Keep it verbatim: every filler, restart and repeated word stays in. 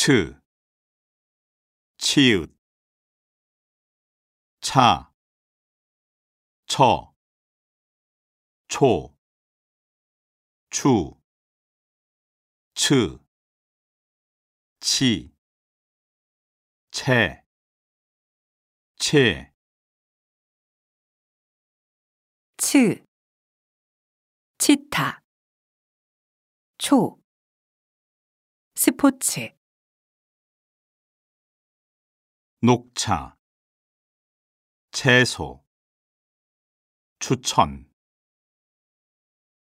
츠, 치읓, 차, 처, 초, 추, 츠, 치, 채, 채, 츠, 치타, 초, 스포츠, 녹차, 채소, 추천